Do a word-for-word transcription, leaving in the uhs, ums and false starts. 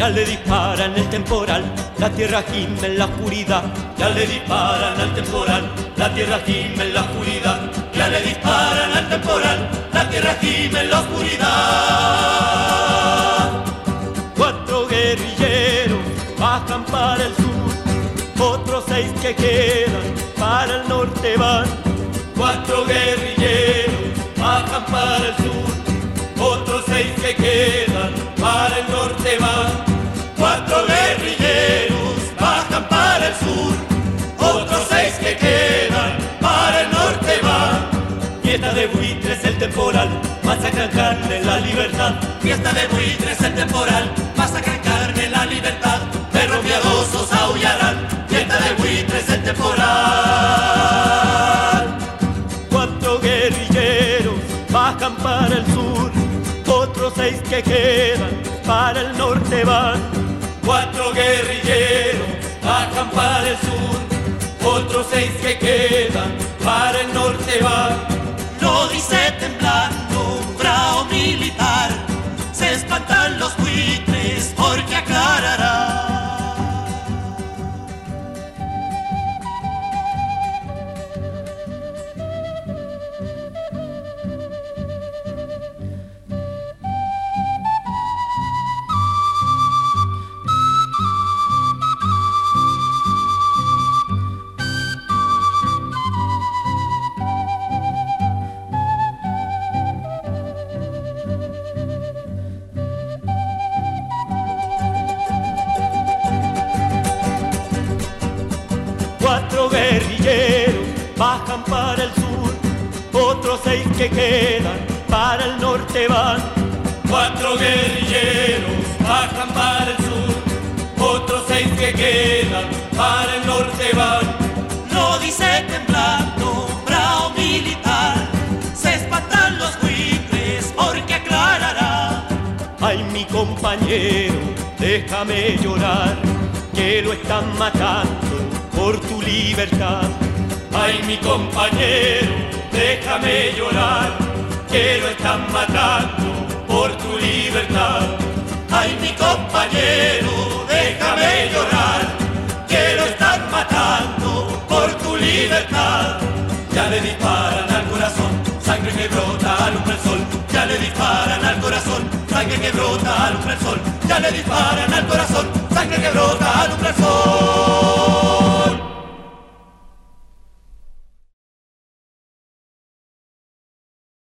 Ya le disparan el temporal, la tierra gime en la oscuridad. Ya le disparan al temporal, la tierra gime en la oscuridad. Ya le disparan al temporal, la tierra gime en la oscuridad. Cuatro guerrilleros bajan para el sur, otros seis que quedan para el norte van. Cuatro guerrilleros bajan para el sur, otros seis que quedan para el norte van. Cuatro guerrilleros bajan para el sur, otros seis que quedan para el norte van. Fiesta de buitres el temporal, masacran carne en la libertad. Fiesta de buitres el temporal, masacran carne en la libertad. Perros miedosos aullarán, fiesta de buitres el temporal. Cuatro guerrilleros bajan para el sur, otros seis que quedan para el norte van. Cuatro guerrilleros bajan para el sur, otros seis que quedan para el norte van. Lo dice temblando un bravo militar, se espantan los buitres porque aclarará. Cuatro guerrilleros bajan para el sur, otros seis que quedan para el norte van. Cuatro guerrilleros bajan para el sur, otros seis que quedan para el norte van. Lo dice temblando un bravo militar, se espantan los buitres porque aclarará. Ay, mi compañero, déjame llorar, que lo están matando por tu libertad. Ay, mi compañero, déjame llorar, que lo están matando por tu libertad. Ay, mi compañero, déjame llorar, que lo están matando por tu libertad. Ya le disparan al corazón, sangre que brota, alumbra el sol. Ya le disparan al corazón, sangre que brota, alumbra el sol. Ya le disparan al corazón, sangre que brota, alumbra el sol.